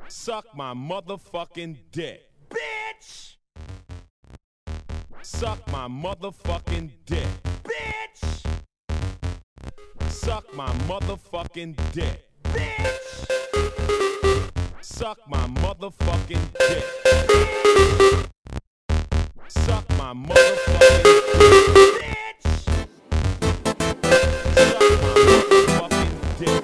Suck my motherfucking dick. Bitch! Suck my motherfucking dick. Bitch! Suck my motherfucking dick. Bitch! Suck my motherfucking dick. Bitch! Suck my motherfucking dick. Bitch! Suck my motherfucking dick.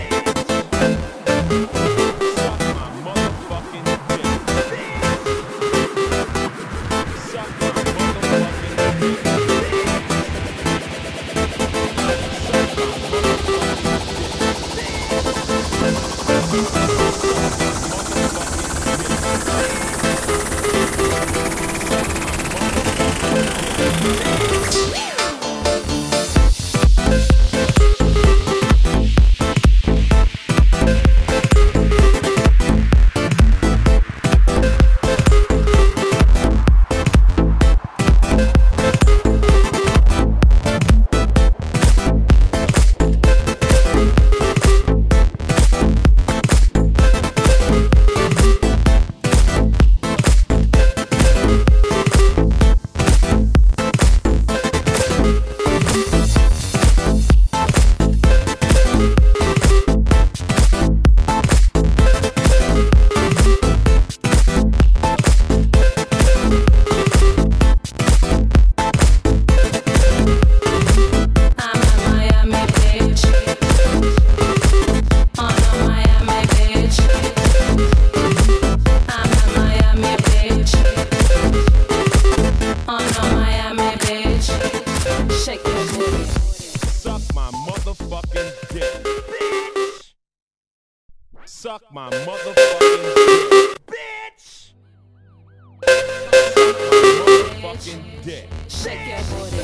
Suck my motherfucking dick, bitch! Suck my motherfucking dick. Shake your booty.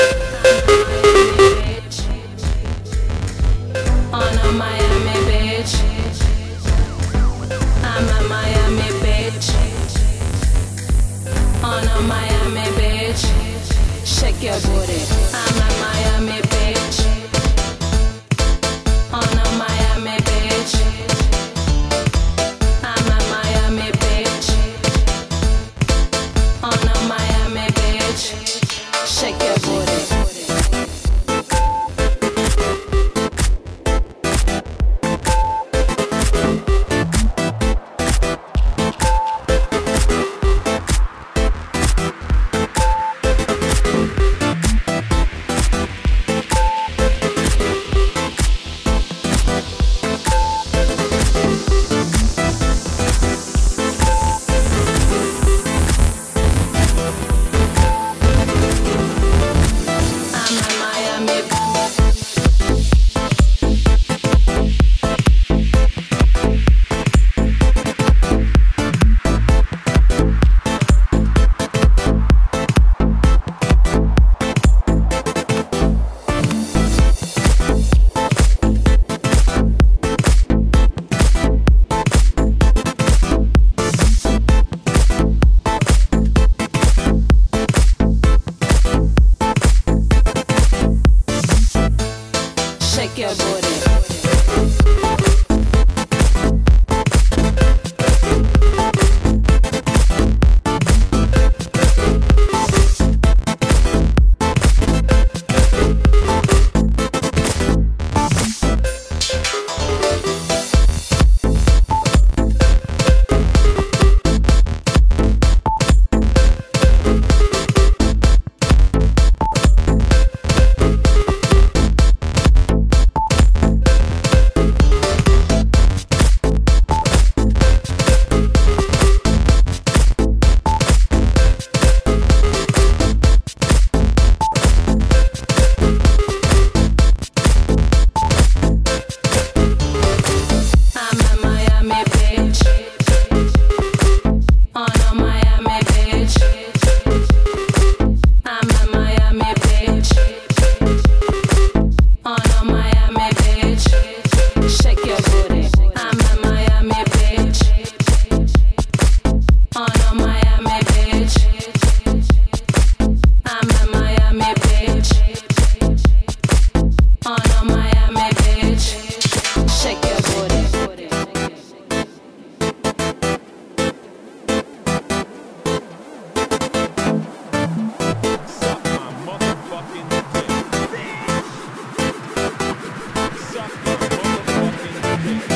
I'm a Miami bitch. I'm a Miami bitch. I'm a Miami bitch. Shake your booty. I'm a Miami bitch. I'm a Miami bitch. I'm a Miami bitch. I'm a Miami bitch. Shake your booty. dick.